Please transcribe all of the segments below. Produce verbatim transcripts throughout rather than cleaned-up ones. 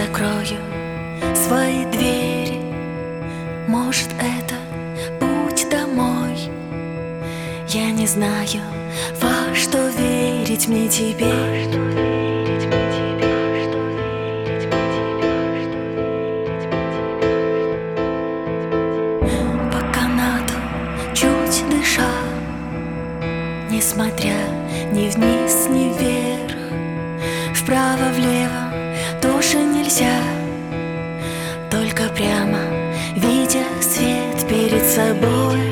закрою свои двери. Может, это путь домой. Я не знаю, во что верить мне теперь. По канату чуть дыша, несмотря ни вниз, ни вверх, вправо-влево тоже нельзя, только прямо, видя свет перед собой.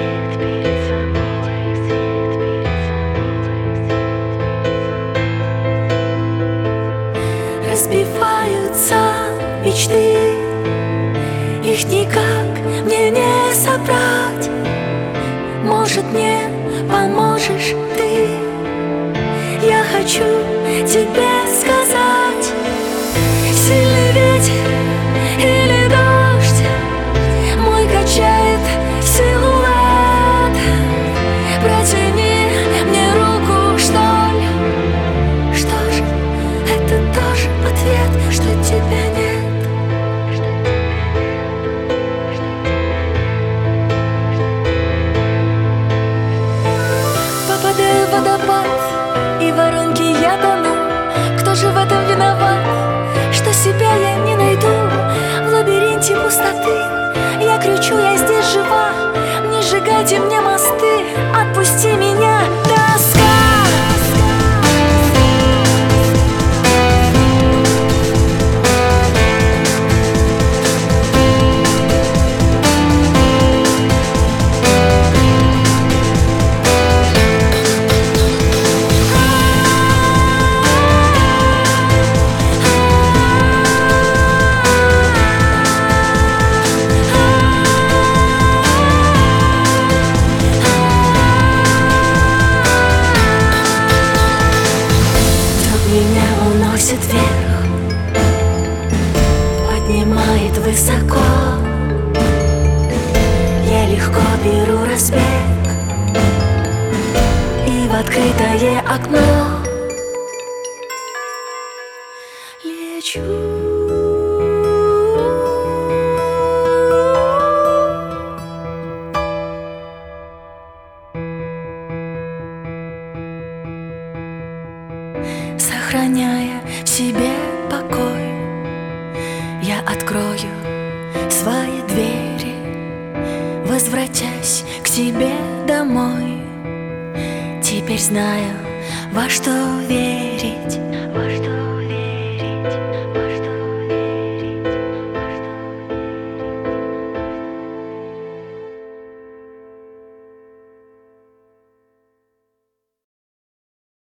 Разбиваются мечты, их никак мне не собрать. Может, мне поможешь ты? Я хочу тебе сказать: сильный ветер или дождь мой качает силуэт. Протяни мне руку, что ли? Что же, это тоже ответ, что тебя нет. Попадаю в водопад, и в воронке я тону. Кто же в этом виноват, что себя я не найду? В лабиринте пустоты я кричу: я здесь жива. Не сжигайте мне мосты, отпусти меня, тоска. Меня уносит вверх, поднимает высоко. Я легко беру разбег и в открытое окно лечу. Сохраняя в себе покой, я открою свои двери, возвратясь к тебе домой. Теперь знаю, во что верить, во что